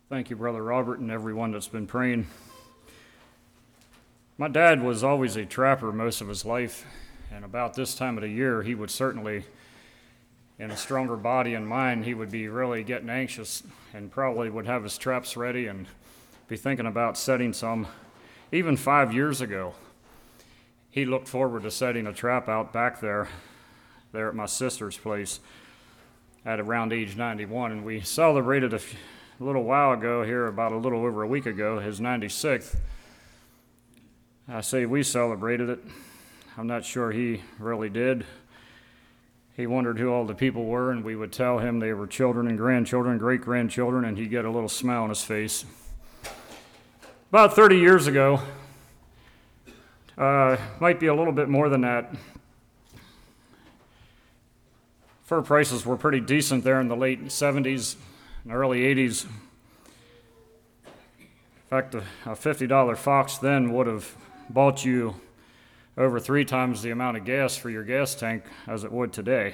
Thank you, Brother Robert, and everyone that's been praying. My dad was always a trapper most of his life, and about this time of the year, he would certainly, in a stronger body and mind, he would be really getting anxious and probably would have his traps ready and be thinking about setting some. Even 5 years ago, he looked forward to setting a trap out back there at my sister's place at around age 91, and we celebrated a little while ago here, about a little over a week ago, his 96th. I say we celebrated it. I'm not sure he really did. He wondered who all the people were, and we would tell him they were children and grandchildren, great-grandchildren, and he'd get a little smile on his face. About 30 years ago, might be a little bit more than that, fur prices were pretty decent there in the late 70s and early 80s. In fact, a $50 Fox then would have bought you over 3 times the amount of gas for your gas tank as it would today.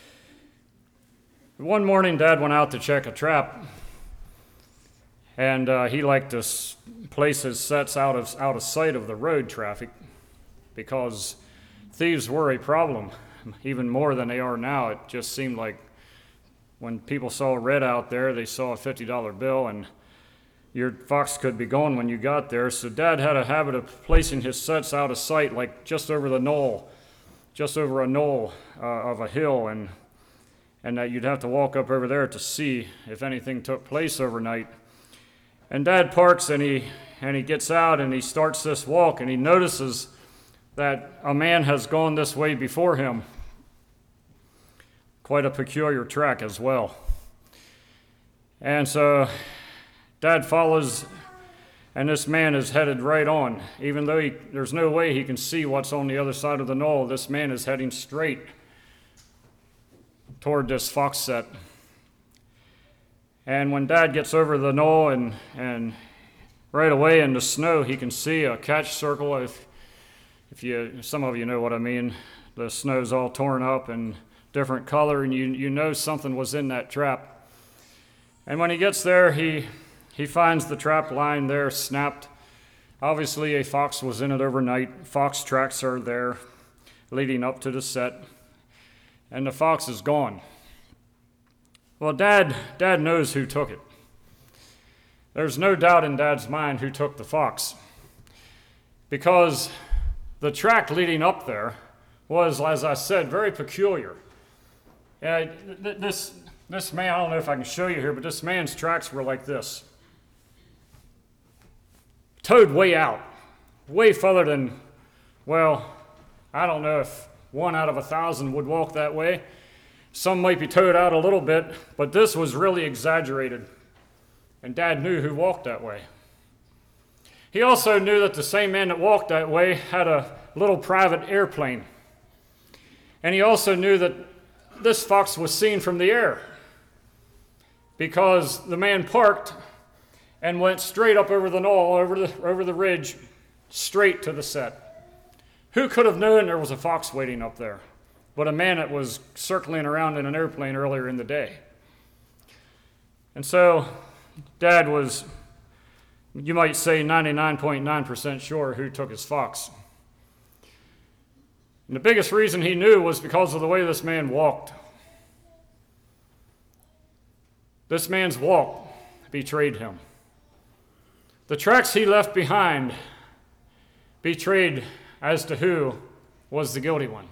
One morning, Dad went out to check a trap, and he liked to place his sets out of sight of the road traffic because thieves were a problem, even more than they are now. It just seemed like when people saw red out there, they saw a $50 bill, and your fox could be gone when you got there. So Dad had a habit of placing his sets out of sight, like just over the knoll, just over a knoll of a hill, and that you'd have to walk up over there to see if anything took place overnight. And Dad parks, and he gets out, and he starts this walk, and he notices that a man has gone this way before him. Quite a peculiar track as well. And so Dad follows, and this man is headed right on. Even though there's no way he can see what's on the other side of the knoll, this man is heading straight toward this fox set. And when Dad gets over the knoll and right away in the snow, he can see a catch circle. If some of you know what I mean, the snow's all torn up and different color, and you know something was in that trap. And when he gets there, he finds the trap line there snapped. Obviously, a fox was in it overnight. Fox tracks are there leading up to the set, and the fox is gone. Well, Dad knows who took it. There's no doubt in Dad's mind who took the fox, because the track leading up there was, as I said, very peculiar. This man, I don't know if I can show you here, but this man's tracks were like this. Towed way out, way further than, well, I don't know if 1 out of 1,000 would walk that way. Some might be towed out a little bit, but this was really exaggerated. And Dad knew who walked that way. He also knew that the same man that walked that way had a little private airplane. And he also knew that this fox was seen from the air, because the man parked and went straight up over the knoll, over the ridge, straight to the set. Who could have known there was a fox waiting up there but a man that was circling around in an airplane earlier in the day? And so Dad was, you might say, 99.9% sure who took his fox. And the biggest reason he knew was because of the way this man walked. This man's walk betrayed him. The tracks he left behind betrayed as to who was the guilty one.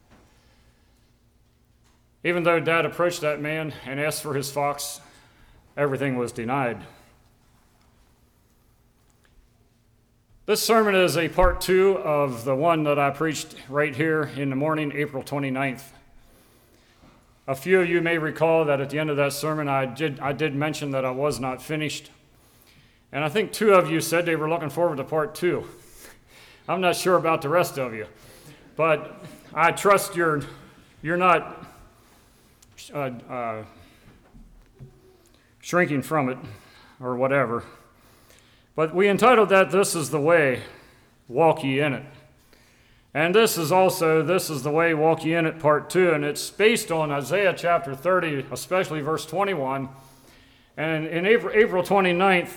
Even though Dad approached that man and asked for his fox, everything was denied. This sermon is a part 2 of the one that I preached right here in the morning, April 29th. A few of you may recall that at the end of that sermon, I did mention that I was not finished. And I think 2 of you said they were looking forward to part 2. I'm not sure about the rest of you, but I trust you're not shrinking from it or whatever. But we entitled that, "This is the Way, Walk Ye in It." And this is the Way, Walk Ye in It, part 2, and it's based on Isaiah chapter 30, especially verse 21, And in April 29th,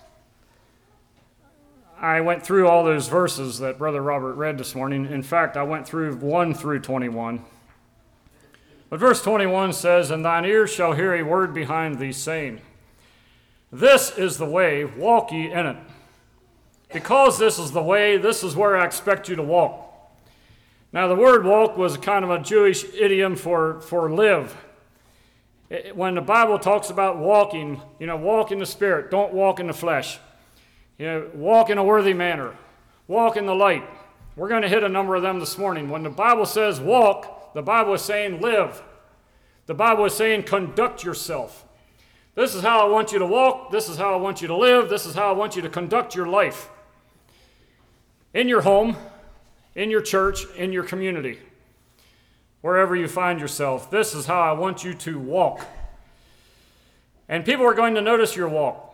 I went through all those verses that Brother Robert read this morning. In fact, I went through 1 through 21. But verse 21 says, "And thine ears shall hear a word behind thee, saying, This is the way, walk ye in it." Because this is the way, this is where I expect you to walk. Now, the word walk was kind of a Jewish idiom for live. When the Bible talks about walking, walk in the Spirit, don't walk in the flesh. Walk in a worthy manner. Walk in the light. We're going to hit a number of them this morning. When the Bible says walk, the Bible is saying live. The Bible is saying conduct yourself. This is how I want you to walk. This is how I want you to live. This is how I want you to conduct your life. In your home, in your church, in your community, wherever you find yourself. This is how I want you to walk. And people are going to notice your walk.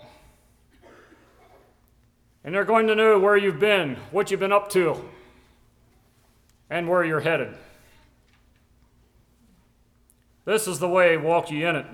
And they're going to know where you've been, what you've been up to, and where you're headed. This is the way, walk ye in it.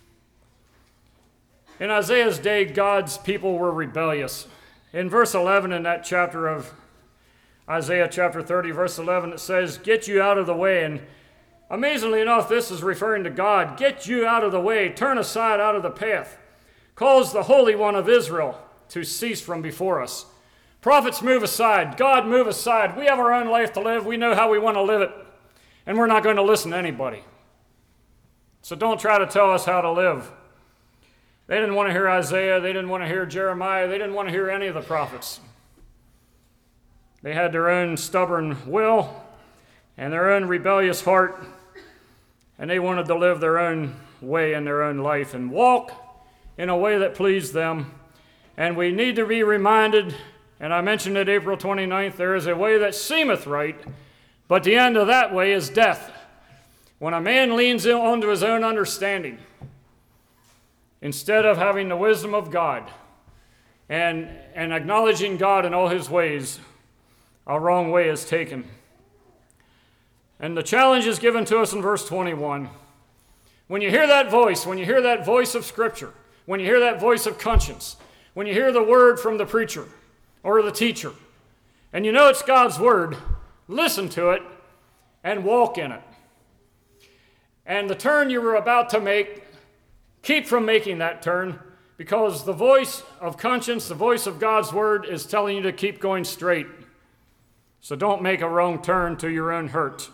In Isaiah's day, God's people were rebellious. In verse 11 in that chapter of Isaiah chapter 30, verse 11, it says, "Get you out of the way." And amazingly enough, this is referring to God. Get you out of the way. Turn aside out of the path. Cause the Holy One of Israel to cease from before us. Prophets move aside. God move aside. We have our own life to live. We know how we want to live it. And we're not going to listen to anybody. So don't try to tell us how to live. They didn't want to hear Isaiah. They didn't want to hear Jeremiah. They didn't want to hear any of the prophets. They had their own stubborn will and their own rebellious heart. And they wanted to live their own way in their own life and walk in a way that pleased them. And we need to be reminded, and I mentioned it April 29th, there is a way that seemeth right, but the end of that way is death. When a man leans onto his own understanding, instead of having the wisdom of God and acknowledging God in all his ways, a wrong way is taken. And the challenge is given to us in verse 21. When you hear that voice of Scripture, when you hear that voice of conscience, when you hear the word from the preacher or the teacher, and you know it's God's word, listen to it and walk in it. And the turn you were about to make, keep from making that turn, because the voice of conscience, the voice of God's word, is telling you to keep going straight. So don't make a wrong turn to your own hurt.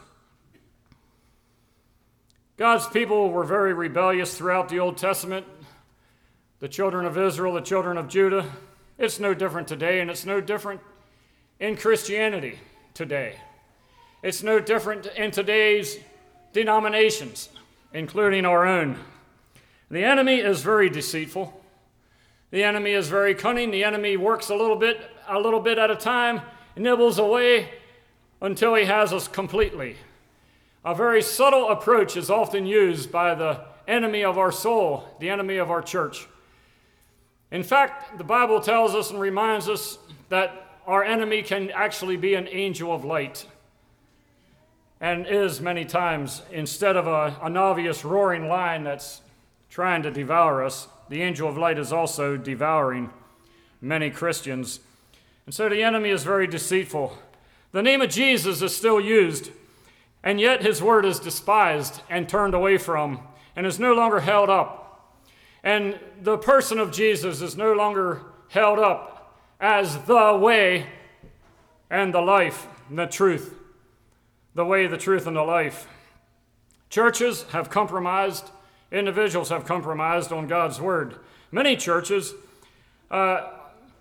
God's people were very rebellious throughout the Old Testament. The children of Israel, the children of Judah. It's no different today, and it's no different in Christianity today. It's no different in today's denominations, including our own. The enemy is very deceitful. The enemy is very cunning. The enemy works a little bit at a time, nibbles away until he has us completely. A very subtle approach is often used by the enemy of our soul, the enemy of our church. In fact, the Bible tells us and reminds us that our enemy can actually be an angel of light, and is many times. Instead of an obvious roaring lion that's trying to devour us, the angel of light is also devouring many Christians. And so the enemy is very deceitful. The name of Jesus is still used, and yet his word is despised and turned away from, and is no longer held up. And the person of Jesus is no longer held up as the way and the life and the truth. The way, the truth, and the life. Churches have compromised. Individuals have compromised on God's word. Many churches are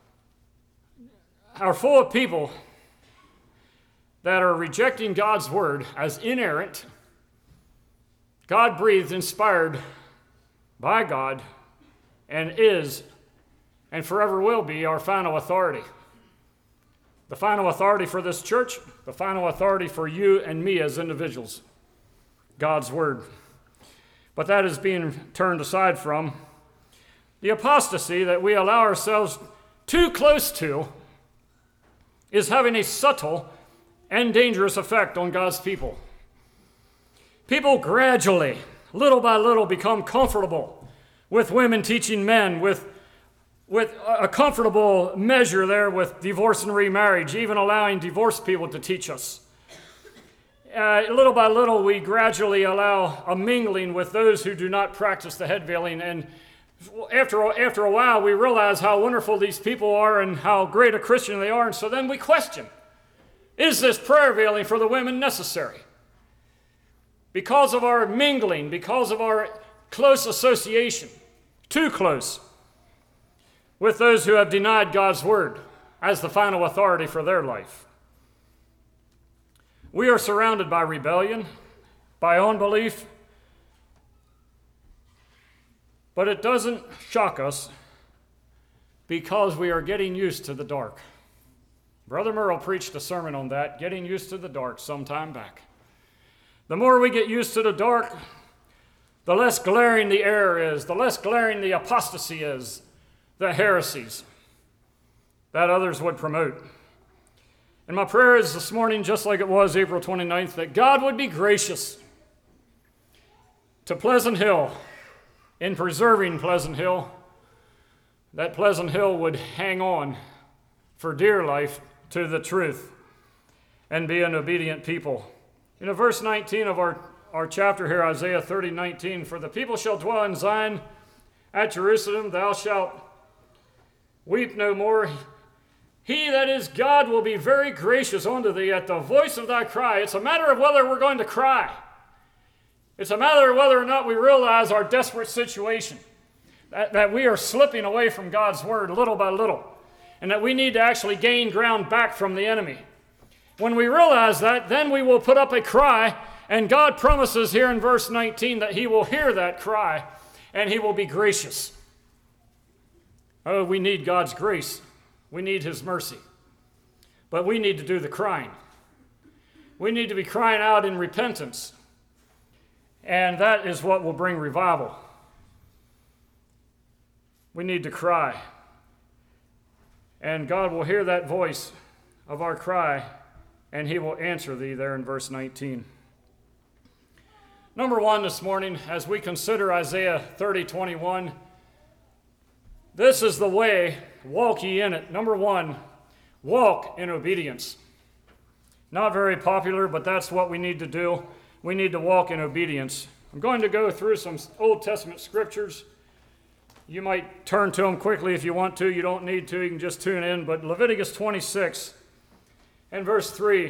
full of people that are rejecting God's word as inerrant, God-breathed, inspired by God, and is and forever will be our final authority. The final authority for this church, the final authority for you and me as individuals, God's word. But that is being turned aside from. The apostasy that we allow ourselves too close to is having a subtle and dangerous effect on God's people. People gradually, little by little, become comfortable with women teaching men, with a comfortable measure there with divorce and remarriage, even allowing divorced people to teach us. Little by little, we gradually allow a mingling with those who do not practice the head veiling, and after a while, we realize how wonderful these people are and how great a Christian they are, and so then we question, is this prayer veiling for the women necessary? Because of our mingling, because of our close association, too close, with those who have denied God's word as the final authority for their life. We are surrounded by rebellion, by unbelief, but it doesn't shock us because we are getting used to the dark. Brother Merle preached a sermon on that, getting used to the dark, some time back. The more we get used to the dark, the less glaring the error is, the less glaring the apostasy is, the heresies that others would promote. And my prayer is this morning, just like it was April 29th, that God would be gracious to Pleasant Hill in preserving Pleasant Hill, that Pleasant Hill would hang on for dear life to the truth and be an obedient people. In verse 19 of our chapter here, Isaiah 30:19, for the people shall dwell in Zion, at Jerusalem thou shalt weep no more. He that is God will be very gracious unto thee at the voice of thy cry. It's a matter of whether we're going to cry. It's a matter of whether or not we realize our desperate situation, that we are slipping away from God's word little by little, and that we need to actually gain ground back from the enemy. When we realize that, then we will put up a cry, and God promises here in verse 19 that he will hear that cry, and he will be gracious. Oh, we need God's grace. We need his mercy. But we need to do the crying. We need to be crying out in repentance. And that is what will bring revival. We need to cry. And God will hear that voice of our cry, and he will answer thee there in verse 19. Number one this morning, as we consider Isaiah 30:21, this is the way, walk ye in it. Number one, walk in obedience. Not very popular, but that's what we need to do. We need to walk in obedience. I'm going to go through some Old Testament scriptures. You might turn to them quickly if you want to. You don't need to. You can just tune in. But Leviticus 26 and verse 3.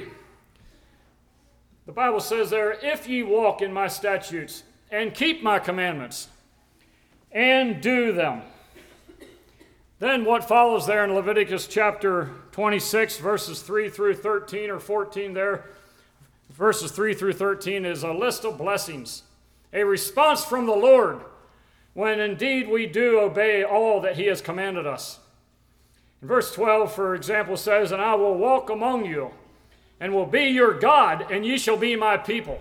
The Bible says there, if ye walk in my statutes and keep my commandments and do them. Then what follows there in Leviticus chapter 26, verses 3 through 13 or 14 there, verses 3 through 13 is a list of blessings, a response from the Lord when indeed we do obey all that he has commanded us. In verse 12, for example, says, and I will walk among you and will be your God, and ye shall be my people.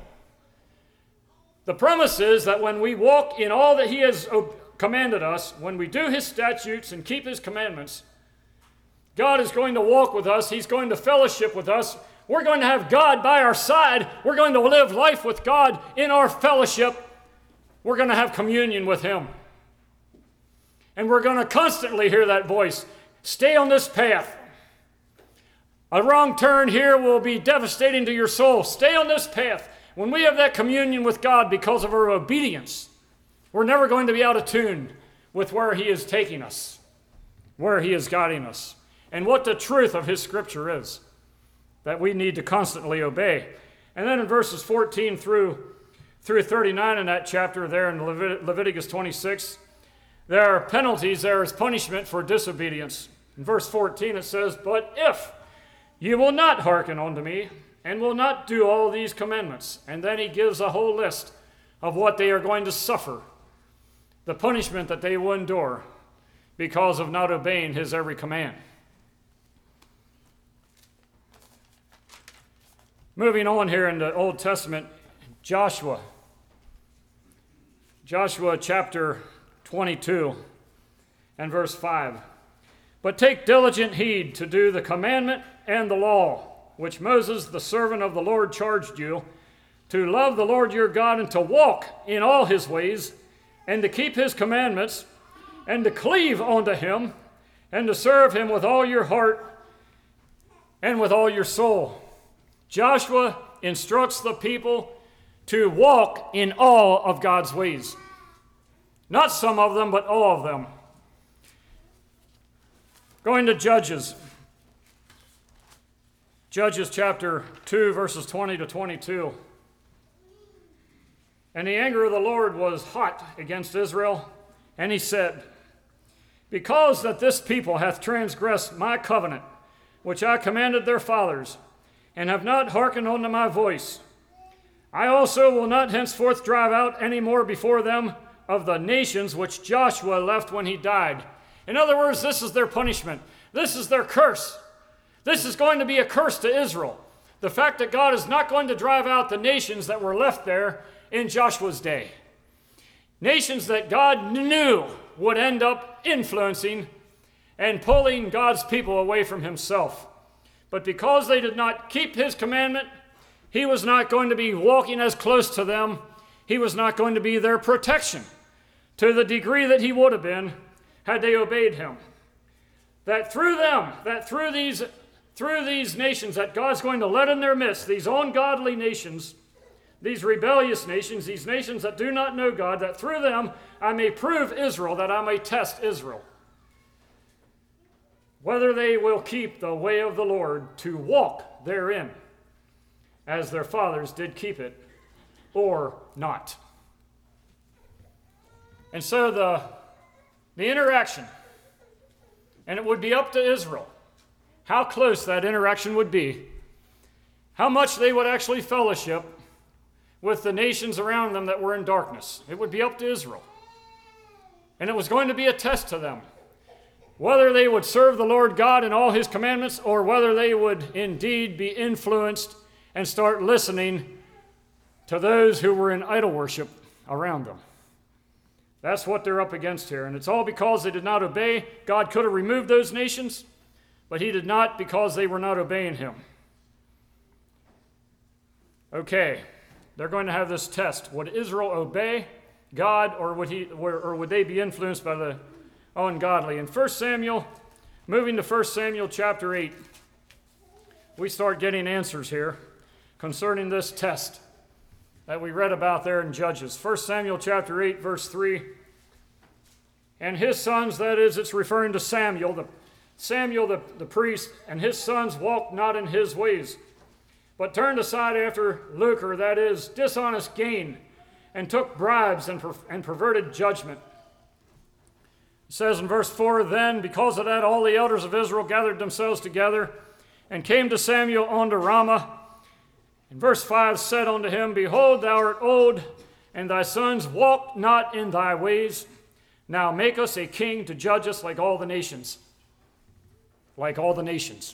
The promise is that when we walk in all that he has commanded us, when we do his statutes and keep his commandments, God is going to walk with us. He's going to fellowship with us. We're going to have God by our side. We're going to live life with God in our fellowship. We're going to have communion with him. And we're going to constantly hear that voice. Stay on this path. A wrong turn here will be devastating to your soul. Stay on this path. When we have that communion with God because of our obedience, we're never going to be out of tune with where he is taking us, where he is guiding us, and what the truth of his scripture is that we need to constantly obey. And then in verses 14 through 39 in that chapter there in Leviticus 26, there are penalties, there is punishment for disobedience. In verse 14 it says, but if you will not hearken unto me and will not do all these commandments, and then he gives a whole list of what they are going to suffer, the punishment that they will endure because of not obeying his every command. Moving on here in the Old Testament, Joshua chapter 22 and verse 5. But take diligent heed to do the commandment and the law, which Moses, the servant of the Lord, charged you, to love the Lord your God and to walk in all his ways, and to keep his commandments, and to cleave unto him, and to serve him with all your heart and with all your soul. Joshua instructs the people to walk in all of God's ways. Not some of them, but all of them. Going to Judges. Judges chapter 2, verses 20 to 22. And the anger of the Lord was hot against Israel, and he said, because that this people hath transgressed my covenant, which I commanded their fathers, and have not hearkened unto my voice, I also will not henceforth drive out any more before them of the nations which Joshua left when he died. In other words, this is their punishment. This is their curse. This is going to be a curse to Israel. The fact that God is not going to drive out the nations that were left there in Joshua's day. Nations that God knew would end up influencing and pulling God's people away from himself. But because they did not keep his commandment, he was not going to be walking as close to them. He was not going to be their protection to the degree that he would have been had they obeyed him. That through them, through these nations that God's going to let in their midst, these ungodly nations, these rebellious nations, these nations that do not know God, that through them I may prove Israel, that I may test Israel, whether they will keep the way of the Lord to walk therein, as their fathers did keep it, or not. And so the interaction, and it would be up to Israel how close that interaction would be, how much they would actually fellowship with the nations around them that were in darkness. It would be up to Israel. And it was going to be a test to them, whether they would serve the Lord God in all his commandments, or whether they would indeed be influenced and start listening to those who were in idol worship around them. That's what they're up against here. And it's all because they did not obey. God could have removed those nations, but he did not, because they were not obeying him. Okay, they're going to have this test. Would Israel obey God, or would they be influenced by the ungodly? In 1 Samuel, moving to 1 Samuel chapter 8, we start getting answers here concerning this test that we read about there in Judges. 1 Samuel chapter 8, verse 3. And his sons, that is, it's referring to Samuel the priest, and his sons walked not in his ways, but turned aside after lucre, that is, dishonest gain, and took bribes and perverted judgment. It says in verse 4, then, because of that, all the elders of Israel gathered themselves together and came to Samuel unto Ramah. And verse 5 said unto him, behold, thou art old, and thy sons walk not in thy ways. Now make us a king to judge us like all the nations. Like all the nations.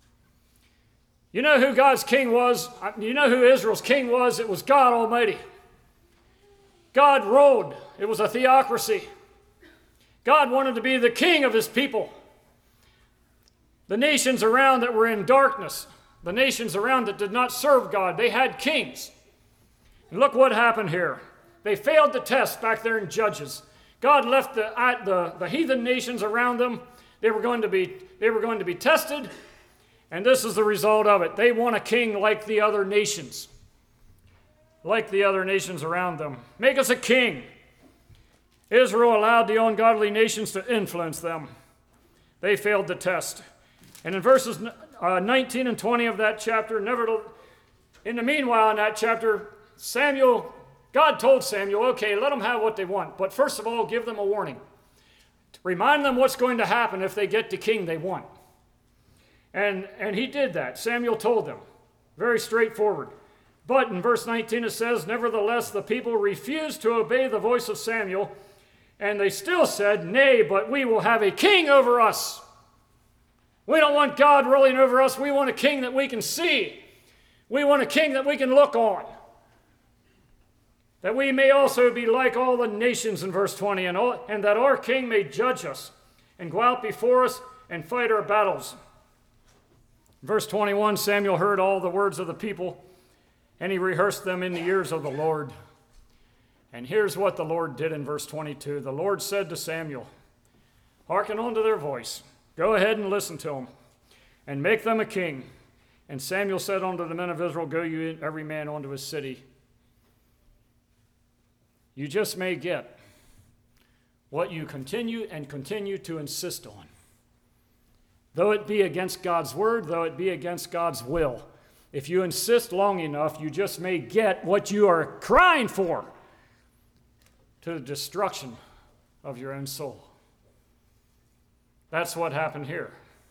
You know who God's king was? You know who Israel's king was? It was God Almighty. God ruled. It was a theocracy. God wanted to be the king of his people. The nations around that were in darkness, the nations around that did not serve God, they had kings. And look what happened here. They failed the test back there in Judges. God left the heathen nations around them. They were going to be tested, and this is the result of it. They want a king like the other nations. Like the other nations around them. Make us a king. Israel allowed the ungodly nations to influence them. They failed the test. And in verses 19 and 20 of that chapter, in the meanwhile in that chapter, God told Samuel, okay, let them have what they want, but first of all, give them a warning. Remind them what's going to happen if they get the king they want. And he did that. Samuel told them. Very straightforward. But in verse 19 it says, nevertheless, the people refused to obey the voice of Samuel, and they still said, nay, but we will have a king over us. We don't want God ruling over us. We want a king that we can see. We want a king that we can look on. That we may also be like all the nations, in verse 20, and that our king may judge us and go out before us and fight our battles. Verse 21, Samuel heard all the words of the people, and he rehearsed them in the ears of the Lord. And here's what the Lord did in verse 22. The Lord said to Samuel, hearken unto their voice. Go ahead and listen to them, and make them a king. And Samuel said unto the men of Israel, go you every man unto his city. You just may get what you continue to insist on. Though it be against God's word, though it be against God's will. If you insist long enough, you just may get what you are crying for, to the destruction of your own soul. That's what happened here.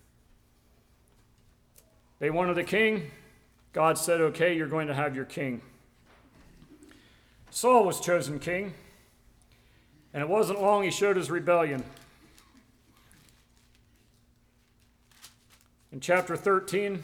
They wanted a king. God said, okay, you're going to have your king. Saul was chosen king, and it wasn't long he showed his rebellion. In chapter 13,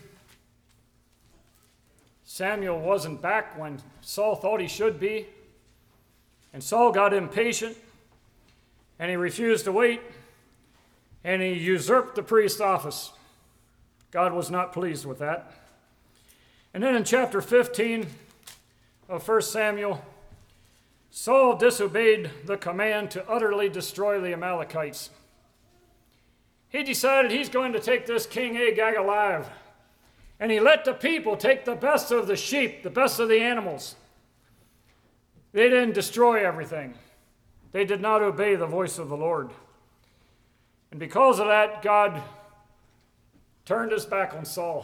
Samuel wasn't back when Saul thought he should be, and Saul got impatient, and he refused to wait, and he usurped the priest's office. God was not pleased with that. And then in chapter 15 of 1 Samuel, Saul disobeyed the command to utterly destroy the Amalekites. He decided he's going to take this King Agag alive. And he let the people take the best of the sheep, the best of the animals. They didn't destroy everything. They did not obey the voice of the Lord. And because of that, God turned his back on Saul.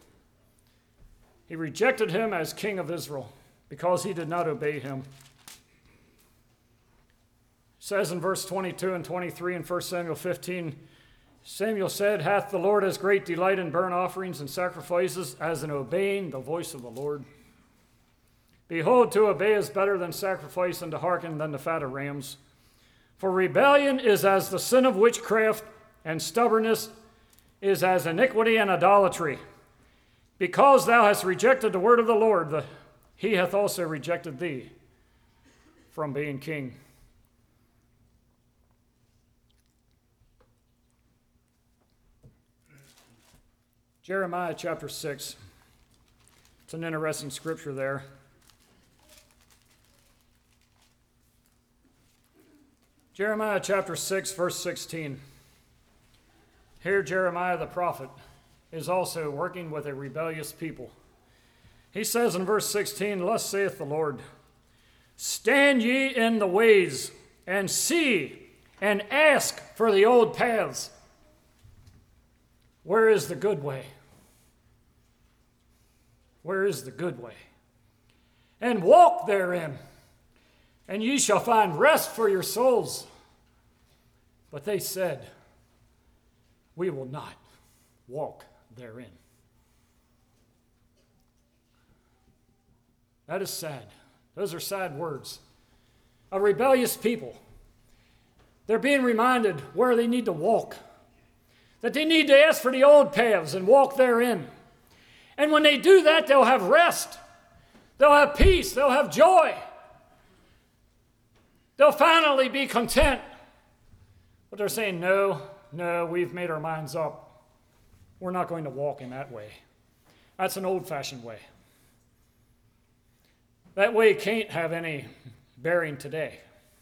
He rejected him as king of Israel because he did not obey him. It says in verse 22 and 23 in 1 Samuel 15, Samuel said, hath the Lord as great delight in burnt offerings and sacrifices as in obeying the voice of the Lord? Behold, to obey is better than sacrifice, and to hearken than the fat of rams. For rebellion is as the sin of witchcraft, and stubbornness is as iniquity and idolatry. Because thou hast rejected the word of the Lord, he hath also rejected thee from being king. Jeremiah chapter 6. It's an interesting scripture there. Jeremiah chapter 6, verse 16. Here Jeremiah the prophet is also working with a rebellious people. He says in verse 16, thus saith the Lord, stand ye in the ways, and see, and ask for the old paths. Where is the good way? Where is the good way? And walk therein, and ye shall find rest for your souls. But they said, we will not walk therein. That is sad. Those are sad words. A rebellious people. They're being reminded where they need to walk. That they need to ask for the old paths and walk therein. And when they do that, they'll have rest. They'll have peace. They'll have joy. They'll finally be content. But they're saying, no, we've made our minds up. We're not going to walk in that way. That's an old-fashioned way. That way can't have any bearing today.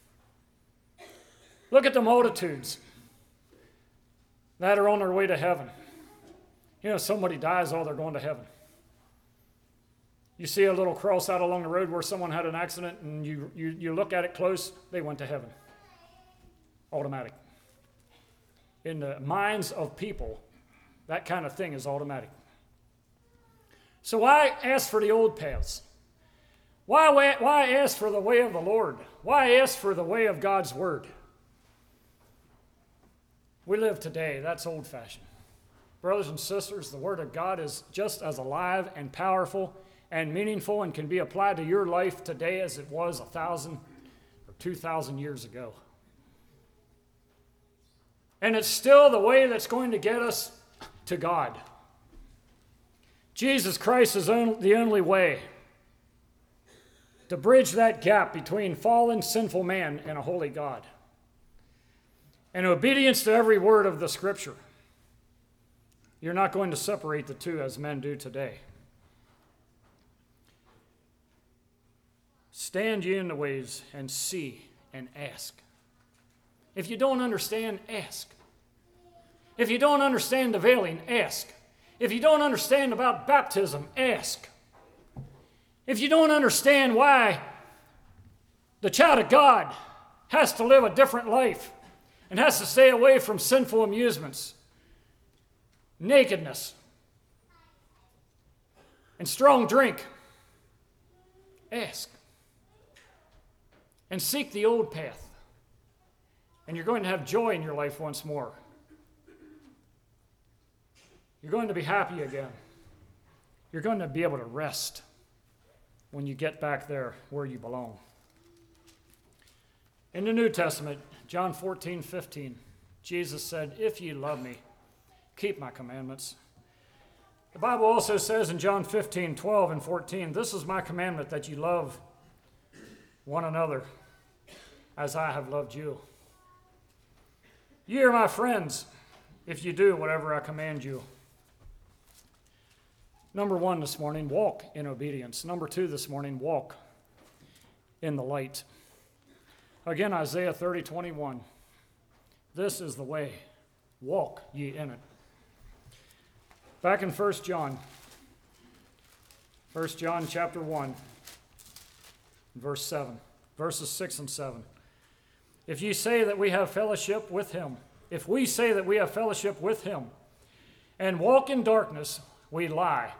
Look at the multitudes that are on their way to heaven. You know, somebody dies, oh, they're going to heaven. You see a little cross out along the road where someone had an accident, and you look at it close, they went to heaven. Automatic. In the minds of people, that kind of thing is automatic. So why ask for the old paths? Why ask for the way of the Lord? Why ask for the way of God's word? We live today, that's old-fashioned. Brothers and sisters, the word of God is just as alive and powerful and meaningful and can be applied to your life today as it was 1,000 or 2,000 years ago. And it's still the way that's going to get us to God. Jesus Christ is the only way to bridge that gap between fallen, sinful man and a holy God. And obedience to every word of the Scripture. You're not going to separate the two as men do today. Stand ye in the ways and see and ask. If you don't understand, ask. If you don't understand the veiling, ask. If you don't understand about baptism, ask. If you don't understand why the child of God has to live a different life and has to stay away from sinful amusements, nakedness, and strong drink, ask. And seek the old path. And you're going to have joy in your life once more. You're going to be happy again. You're going to be able to rest when you get back there where you belong. In the New Testament, John 14:15, Jesus said, "If ye love me, keep my commandments." The Bible also says in John 15:12 and 14, "This is my commandment, that ye love one another as I have loved you. Ye are my friends if you do whatever I command you." Number one this morning, walk in obedience. Number two this morning, walk in the light. Again, Isaiah 30:21. This is the way, walk ye in it. Back in 1 John. 1 John chapter 1, verse 7, verses 6 and 7. If ye say that we have fellowship with him, if we say that we have fellowship with him and walk in darkness, we lie.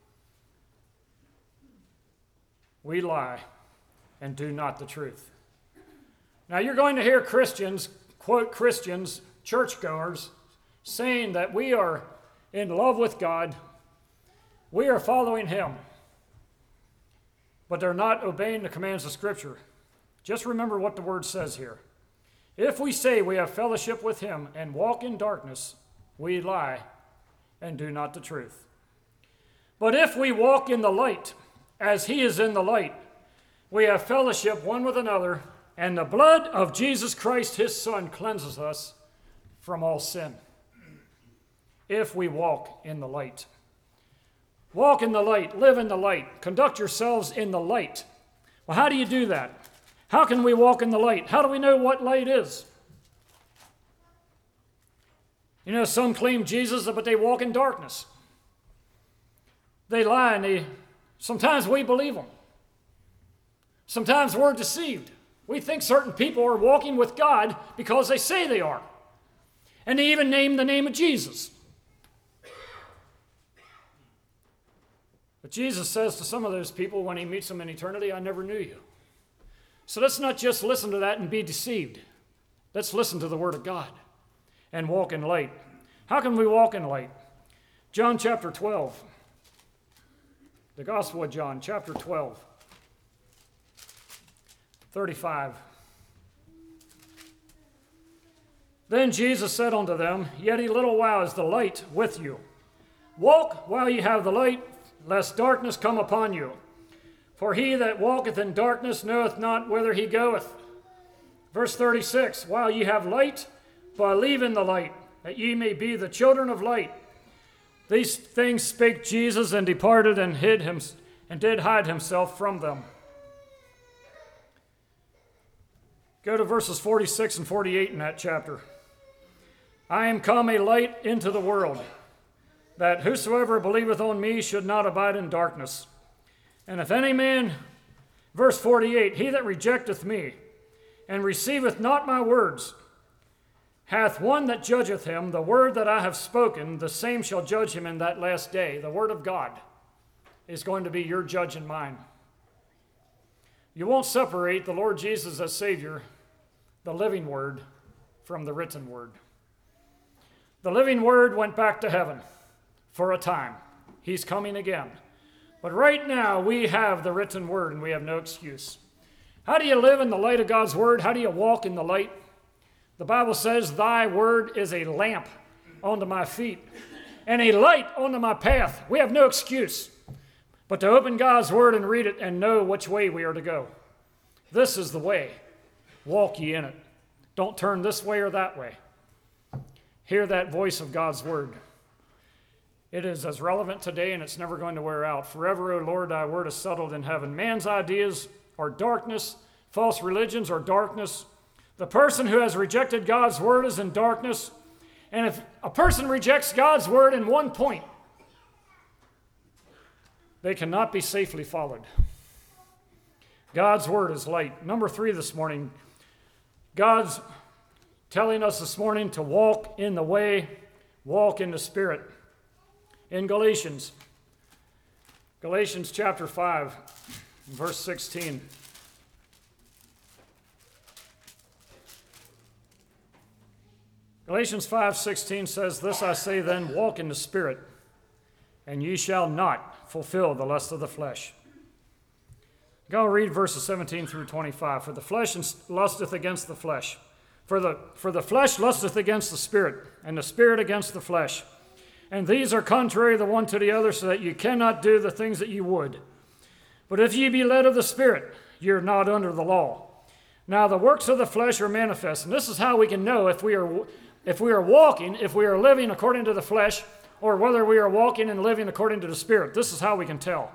We lie and do not the truth. Now you're going to hear Christians, quote Christians, churchgoers, saying that we are in love with God, we are following him, but they're not obeying the commands of Scripture. Just remember what the word says here. If we say we have fellowship with him and walk in darkness, we lie and do not the truth. But if we walk in the light, as he is in the light, we have fellowship one with another, and the blood of Jesus Christ, his Son, cleanses us from all sin. If we walk in the light. Walk in the light, live in the light, conduct yourselves in the light. Well, how do you do that? How can we walk in the light? How do we know what light is? You know, some claim Jesus, but they walk in darkness. They lie, and sometimes we believe them. Sometimes we're deceived. We think certain people are walking with God because they say they are. And they even name the name of Jesus. But Jesus says to some of those people when he meets them in eternity, "I never knew you." So let's not just listen to that and be deceived. Let's listen to the Word of God and walk in light. How can we walk in light? John chapter 12. The Gospel of John, chapter 12, 35. Then Jesus said unto them, "Yet a little while is the light with you. Walk while ye have the light, lest darkness come upon you. For he that walketh in darkness knoweth not whither he goeth." Verse 36, "While ye have light, believe in the light, that ye may be the children of light." These things spake Jesus, and departed and hid him, and did hide himself from them. Go to verses 46 and 48 in that chapter. "I am come a light into the world, that whosoever believeth on me should not abide in darkness. And if any man," verse 48, "he that rejecteth me, and receiveth not my words, hath one that judgeth him. The word that I have spoken, the same shall judge him in that last day." The word of God is going to be your judge and mine. You won't separate the Lord Jesus as Savior, the living word, from the written word. The living word went back to heaven for a time. He's coming again. But right now, we have the written word, and we have no excuse. How do you live in the light of God's word? How do you walk in the light? The Bible says, "Thy word is a lamp unto my feet and a light unto my path." We have no excuse but to open God's word and read it and know which way we are to go. This is the way. Walk ye in it. Don't turn this way or that way. Hear that voice of God's word. It is as relevant today, and it's never going to wear out. "Forever, O Lord, thy word is settled in heaven." Man's ideas are darkness. False religions are darkness. The person who has rejected God's word is in darkness. And if a person rejects God's word in one point, they cannot be safely followed. God's word is light. Number 3 this morning, God's telling us this morning to walk in the way, walk in the Spirit. In Galatians chapter 5, verse 16. Galatians 5:16 says, "This I say then, walk in the Spirit, and ye shall not fulfill the lust of the flesh." Go read verses 17 through 25. "For the flesh lusteth against the flesh. For the flesh lusteth against the Spirit, and the Spirit against the flesh. And these are contrary the one to the other, so that you cannot do the things that you would. But if ye be led of the Spirit, ye are not under the law. Now the works of the flesh are manifest." And this is how we can know if we are living according to the flesh, or whether we are walking and living according to the Spirit. This is how we can tell.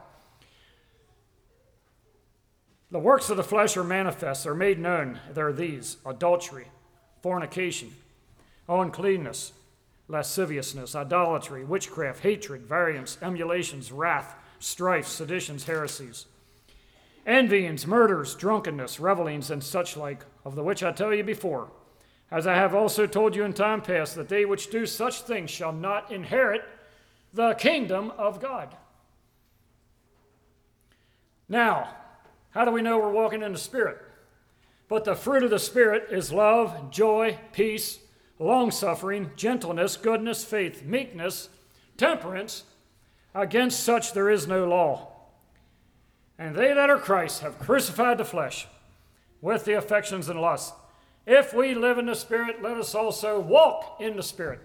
The works of the flesh are manifest, they're made known. They're these: adultery, fornication, uncleanness, lasciviousness, idolatry, witchcraft, hatred, variance, emulations, wrath, strife, seditions, heresies, envyings, murders, drunkenness, revelings, and such like, of the which I tell you before, as I have also told you in time past, that they which do such things shall not inherit the kingdom of God. Now, how do we know we're walking in the Spirit? But the fruit of the Spirit is love, joy, peace, long-suffering, gentleness, goodness, faith, meekness, temperance. Against such there is no law. And they that are Christ have crucified the flesh with the affections and lusts. If we live in the Spirit, let us also walk in the Spirit.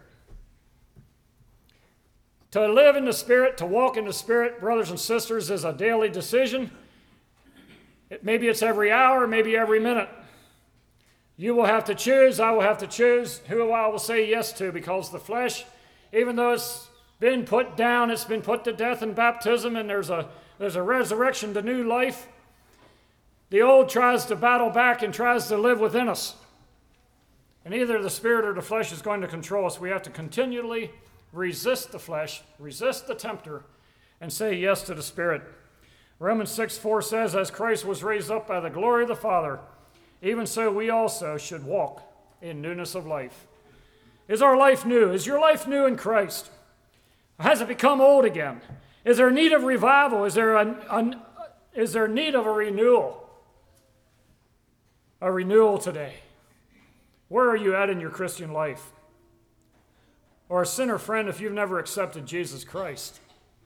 To live in the Spirit, to walk in the Spirit, brothers and sisters, is a daily decision. Maybe it's every hour, maybe every minute. You will have to choose, I will have to choose who I will say yes to, because the flesh, even though it's been put down, it's been put to death in baptism, and there's a resurrection to new life, the old tries to battle back and tries to live within us. And either the Spirit or the flesh is going to control us. We have to continually resist the flesh, resist the tempter, and say yes to the Spirit. Romans 6:4 says, "As Christ was raised up by the glory of the Father, even so we also should walk in newness of life." Is our life new? Is your life new in Christ? Has it become old again? Is there need of revival? Is there need of a renewal? A renewal today. Where are you at in your Christian life? Or a sinner friend, if you've never accepted Jesus Christ,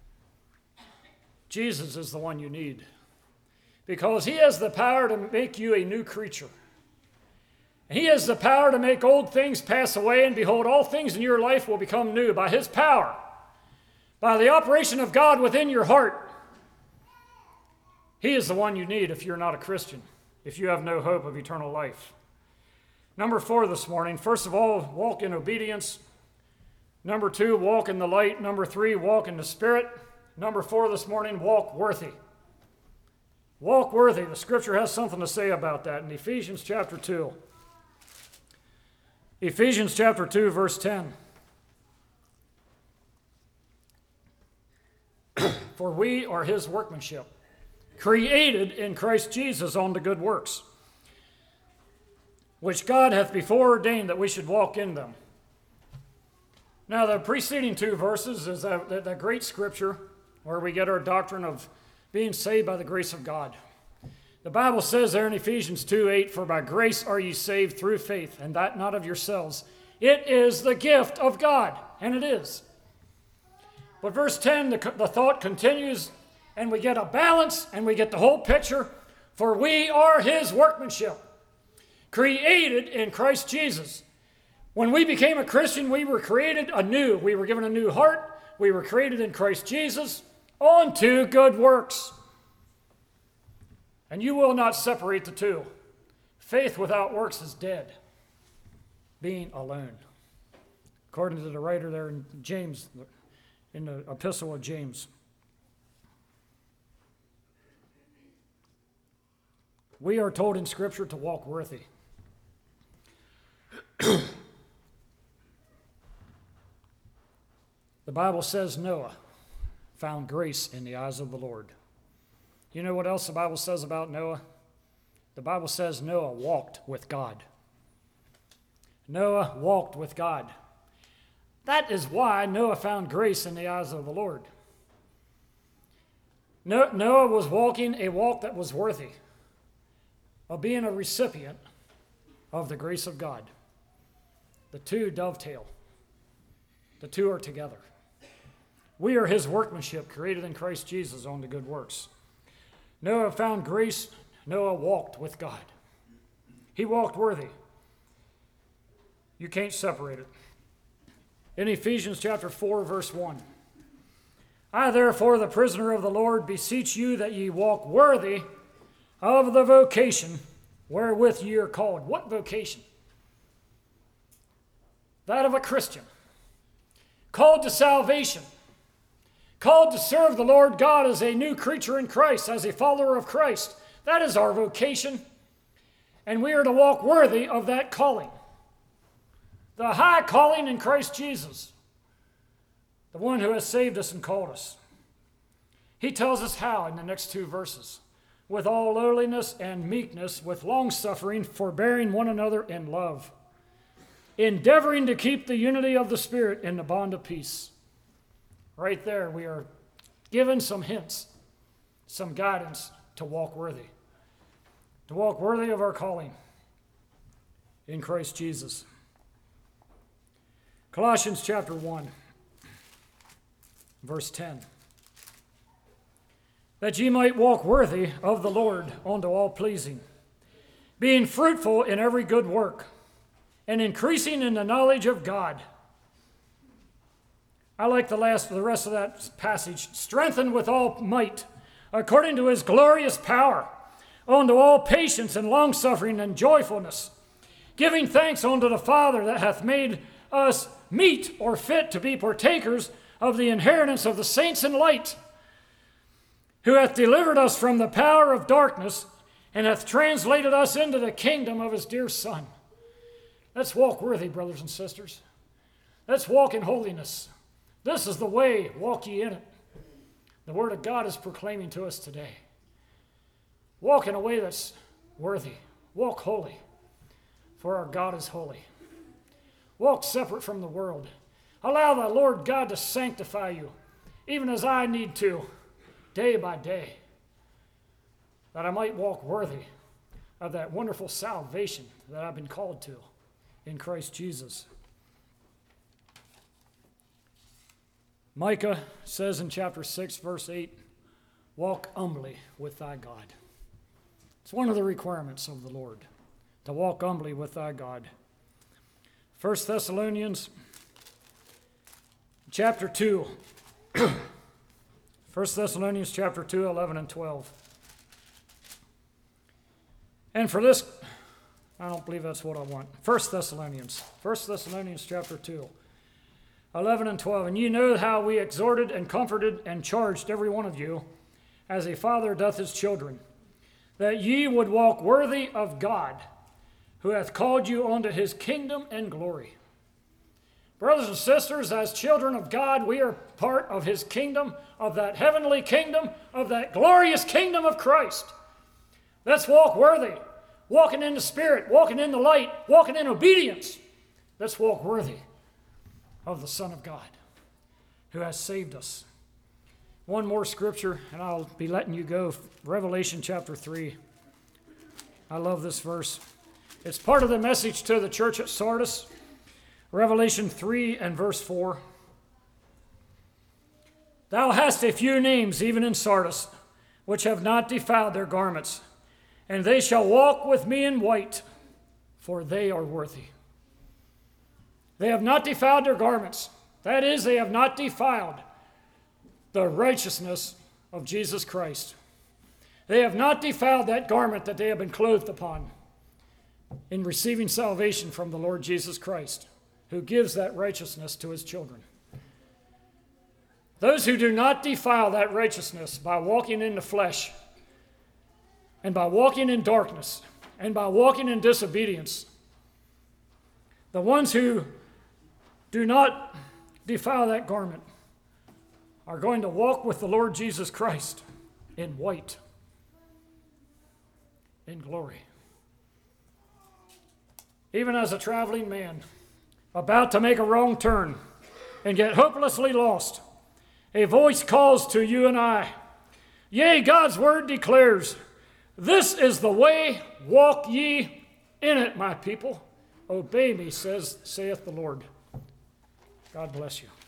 Jesus is the one you need, because he has the power to make you a new creature. He has the power to make old things pass away, and behold, all things in your life will become new by his power, by the operation of God within your heart. He is the one you need if you're not a Christian, if you have no hope of eternal life. Number 4 this morning, first of all, walk in obedience. Number 2, walk in the light. Number 3, walk in the Spirit. Number 4 this morning, walk worthy. Walk worthy. The Scripture has something to say about that in Ephesians chapter 2. Ephesians chapter 2, verse 10. "For we are his workmanship, created in Christ Jesus unto good works, which God hath before ordained that we should walk in them." Now, the preceding 2 verses is that great scripture where we get our doctrine of being saved by the grace of God. The Bible says there in Ephesians 2:8, "For by grace are ye saved through faith, and that not of yourselves. It is the gift of God," and it is. But verse 10, the thought continues, and we get a balance, and we get the whole picture. "For we are his workmanship, created in Christ Jesus." When we became a Christian, we were created anew. We were given a new heart. We were created in Christ Jesus unto good works. And you will not separate the two. Faith without works is dead, being alone. According to the writer there in James, in the epistle of James. We are told in Scripture to walk worthy. The Bible says Noah found grace in the eyes of the Lord. You know what else the Bible says about Noah? The Bible says Noah walked with God. Noah walked with God. That is why Noah found grace in the eyes of the Lord. Noah was walking a walk that was worthy of being a recipient of the grace of God. The two dovetail. The two are together. We are his workmanship, created in Christ Jesus unto good works. Noah found grace. Noah walked with God. He walked worthy. You can't separate it. In Ephesians chapter 4, verse 1. I, therefore, the prisoner of the Lord, beseech you that ye walk worthy of the vocation wherewith ye are called. What vocation? That of a Christian. Called to salvation. Called to serve the Lord God as a new creature in Christ, as a follower of Christ. That is our vocation. And we are to walk worthy of that calling. The high calling in Christ Jesus. The one who has saved us and called us. He tells us how in the next two verses. With all lowliness and meekness, with long-suffering, forbearing one another in love. Endeavoring to keep the unity of the Spirit in the bond of peace. Right there, we are given some hints, some guidance to walk worthy. To walk worthy of our calling in Christ Jesus. Colossians chapter 1, verse 10. That ye might walk worthy of the Lord unto all pleasing, being fruitful in every good work, and increasing in the knowledge of God. I like the rest of that passage. Strengthened with all might, according to his glorious power, unto all patience and longsuffering and joyfulness, giving thanks unto the Father that hath made us meet or fit to be partakers of the inheritance of the saints in light, who hath delivered us from the power of darkness and hath translated us into the kingdom of his dear Son. Let's walk worthy, brothers and sisters. Let's walk in holiness. This is the way, walk ye in it. The word of God is proclaiming to us today. Walk in a way that's worthy. Walk holy, for our God is holy. Walk separate from the world. Allow the Lord God to sanctify you, even as I need to, day by day, that I might walk worthy of that wonderful salvation that I've been called to in Christ Jesus. Micah says in chapter 6, verse 8, walk humbly with thy God. It's one of the requirements of the Lord, to walk humbly with thy God. 1 Thessalonians chapter 2. 1 Thessalonians chapter 2, 11 and 12. And for this, I don't believe that's what I want. 1 Thessalonians chapter 2, 11 and 12. And ye know how we exhorted and comforted and charged every one of you, as a father doth his children, that ye would walk worthy of God, who hath called you unto his kingdom and glory. Brothers and sisters, as children of God, we are part of his kingdom, of that heavenly kingdom, of that glorious kingdom of Christ. Let's walk worthy, walking in the Spirit, walking in the light, walking in obedience. Let's walk worthy of the Son of God, who has saved us. One more scripture, and I'll be letting you go. Revelation chapter 3. I love this verse. It's part of the message to the church at Sardis. Revelation 3 and verse 4. Thou hast a few names even in Sardis, which have not defiled their garments, and they shall walk with me in white, for they are worthy. They have not defiled their garments. That is, they have not defiled the righteousness of Jesus Christ. They have not defiled that garment that they have been clothed upon in receiving salvation from the Lord Jesus Christ, who gives that righteousness to his children. Those who do not defile that righteousness by walking in the flesh and by walking in darkness, and by walking in disobedience. The ones who do not defile that garment are going to walk with the Lord Jesus Christ in white, in glory. Even as a traveling man about to make a wrong turn and get hopelessly lost, a voice calls to you and I. Yea, God's word declares, this is the way, walk ye in it, my people. Obey me, saith the Lord. God bless you.